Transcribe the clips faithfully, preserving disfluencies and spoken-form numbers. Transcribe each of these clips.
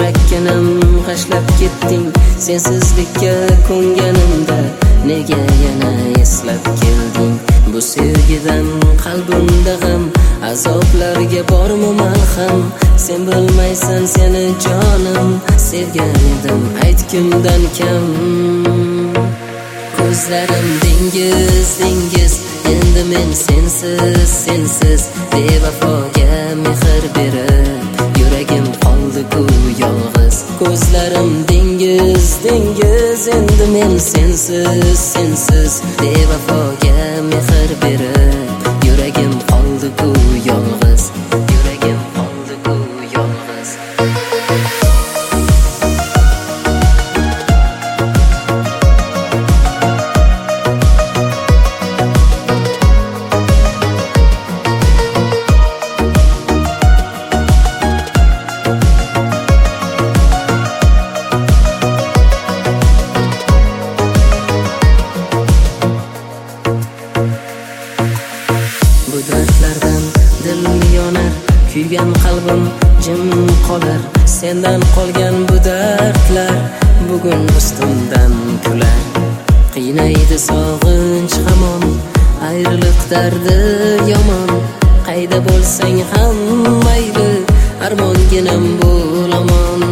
chakkanam g'ashlab ketding. Sensizlikka ko'nganimda nega yana eslab kelding? Bu sevgidan qalbimda g'am, azoblarga bormi malham? Sen bilmaysan seni jonim, sevgan edim ayt kimdan kam. Ko'zlarim dengiz, dengiz, endi men sensiz, sensiz bevafoga mehr berib, yuragim qoldi-ku yolg'iz. Ko'zlarim dengiz, dengiz, endi men sensiz, sensiz bevafoga mehr berib, yuragim qoldi-ku yolg'iz, yuragim qoldi-ku yolg'iz. Bu dardlardan dilim yonar, kuygan qalbim jim qolar. Sendan qolgan bu dardlar bugun ustimdan kular. Qiynaydi sog'inch hamon, ayriliq dardi yomon. Qayda bo'lsang ham mayli, armonginam bo'laman.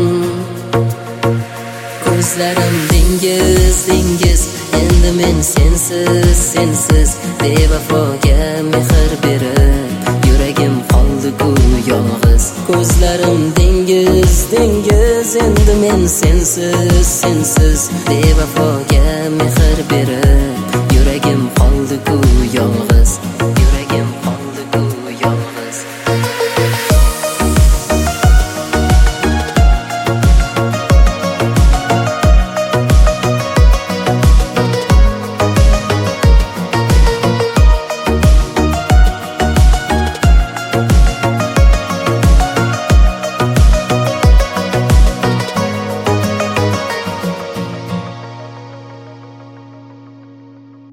Ko'zlarim dengiz, dengiz, endi men sensiz, sensiz bevafoga mehr berib, yuragim qoldi-ku yolg'iz. Ko'zlarim dengiz, dengiz, endi men sensiz, sensiz bevafoga mehr berib,